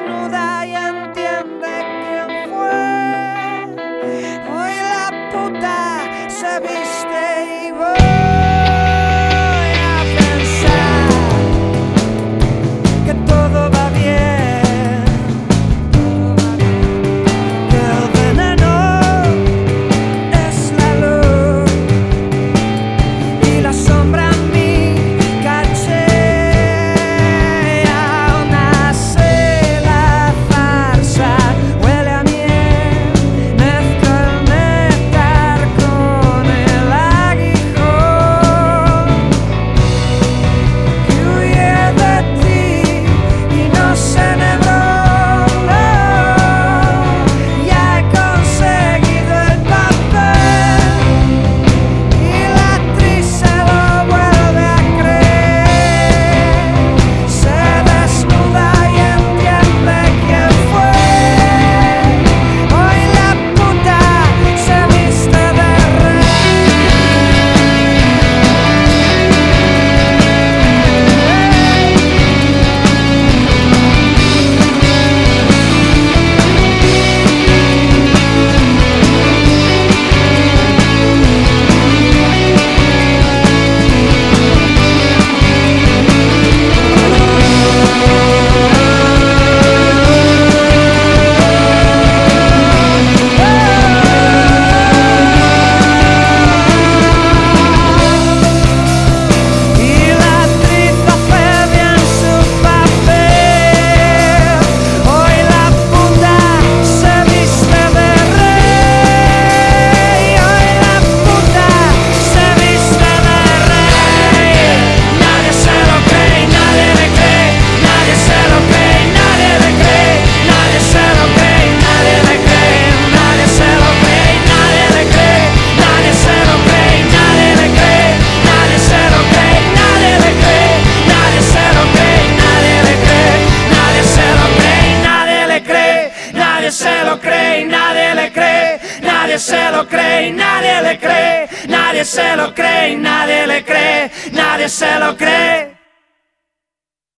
desnuda y entiende quién fue. Hoy la puta se viste y voy a pensar que todo va bien, que el veneno es la luz y la sombra en mi caché. Aún nace la farsa, huele a miel, mezcla el néctar con el aguijón que huye de ti y no se enhebró. Ya he conseguido el papel y la actriz se lo vuelve a creer. Se desnuda y entiende quién fue. Hoy la puta se viste de rey. Y la actriz hace bien su papel. Hoy la puta se viste de rey. Hoy la puta se viste de rey. Nadie se lo cree, nadie le cree. Nadie se lo cree, nadie le cree. Nadie se lo cree, nadie le cree. Nadie se lo cree, nadie le cree. Nadie se lo cree, nadie le cree. Nadie se lo cree, nadie le cree. Nadie se lo cree, nadie le cree. Nadie se lo cree, nadie le cree. Nadie se lo cree, nadie le cree. Nadie se lo cree, nadie le cree. Nadie se lo cree, nadie le cree. Nadie se lo cree.